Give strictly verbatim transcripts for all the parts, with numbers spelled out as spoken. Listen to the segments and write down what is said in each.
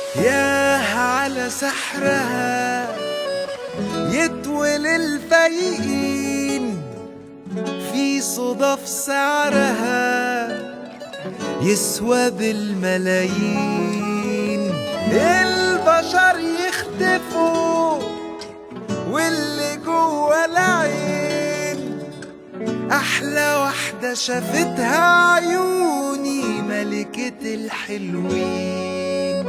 ياه على سحرها يطول الفايقين، في صدف سعرها يسوى بالملايين. البشر يختفوا واللي جوا العين أحلى واحدة شافتها عيوني ملكة الحلوين.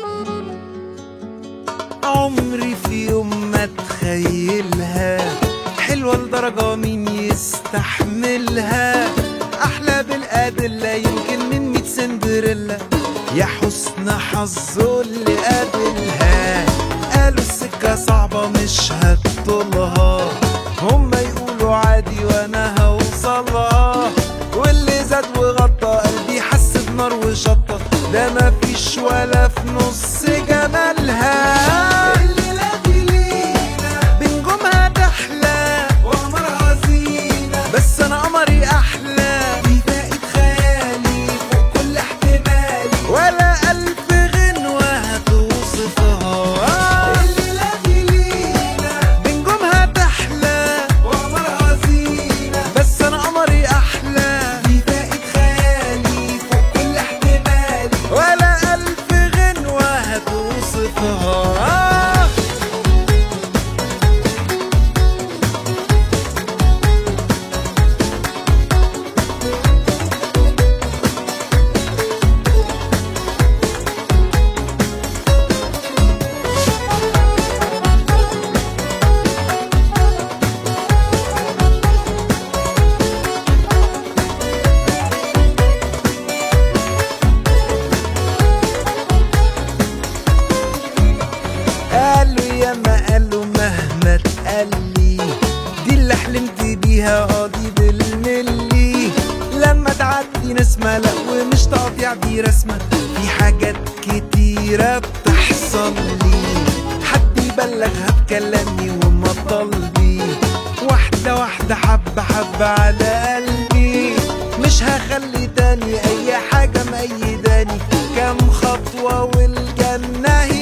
عمري في يوم ما اتخيلها حلوة لدرجة مين يستحملها، أحلى بالأدلة يمكن من ميت سندريلا، يا حسن حظه اللي قابلها. قالوا السكة صعبة مش هتطولها، هما يقولوا عادي وانا هوصلها، واللي زاد وغطى قلبي حس بنار وشطة، ده مفيش ولا في نص جمالها. الليلة دي لينا بنجومها تحلى وقمرها زينة، بس انا قمري احلى، دي بقت خيالي فوق كل احتمالي، ولا الف غنوة هتوصفها. الليلة دي لينا بنجومها تحلى وقمرها زينة، بس انا قمري احلى، دي بقت خيالي فوق كل احتمالي، ولا الف غنوة هتوصفها. قالوا يا ما قالوا مهما تقلي، دي اللي حلمت بيها اه دي بالملي، لما تعدي نسمة لا ومش تقطيع دي رسمة، في حاجات كتيرة بتحصل لي، حد يبلغها بكلامي ومطالبي، واحدة واحدة حبة حبة على قلبي، مش هخلي تاني اي حاجة مأيداني، كام خطوة والجنة